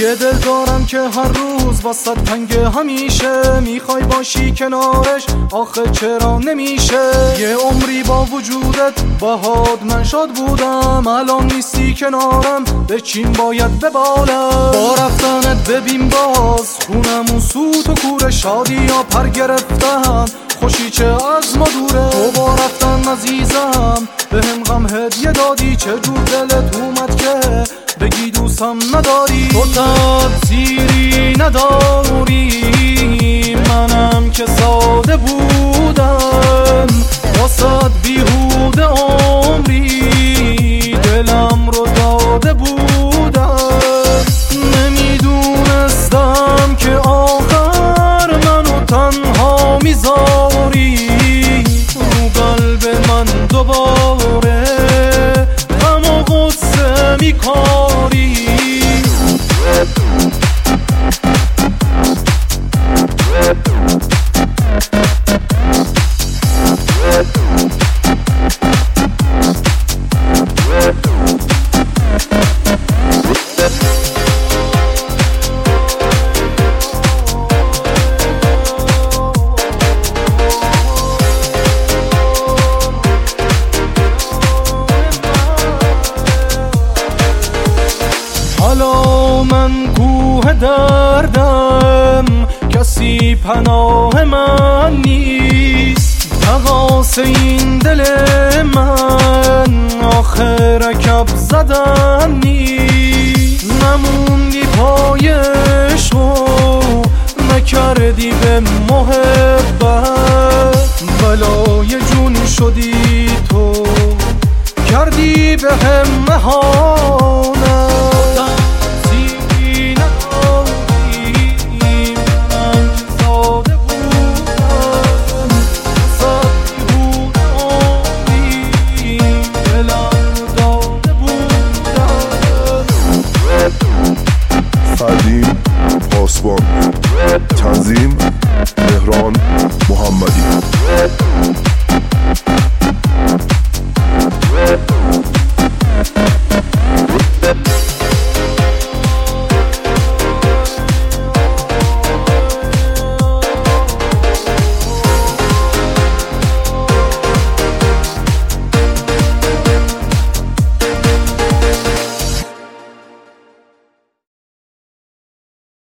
یه دل دارم که هر روز واسه تنگ همیشه میخوای باشی کنارش، آخه چرا نمیشه؟ یه عمری با وجودت باهات من شاد بودم، الان نیستی کنارم به چین باید ببالم. با رفتنت ببین باز خونمون سوت و کوره، شادی یا پر گرفتم خوشی چه از ما دوره. تو با رفتن عزیزم بهم غم هدیه دادی، چه جور دلت اومد که بگی دوستم نداری؟ تو تأثیری نداری، منم که ساده بودم واسد بیهوده عمری دلم رو داده بودم. نمیدونستم که آخر منو تنها میذاری، رو قلب من دوباره غم و غصه میکاری. حالا من کوه دردم، کسی پناه من نیست. تقاس این دل من آخه رکب زدن نیست. نموندی پای عشق نکردی به محبت، بلای جون شدی تو کردی به هم مهانت. فردین پاسبان، تنظیم مهران محمدی.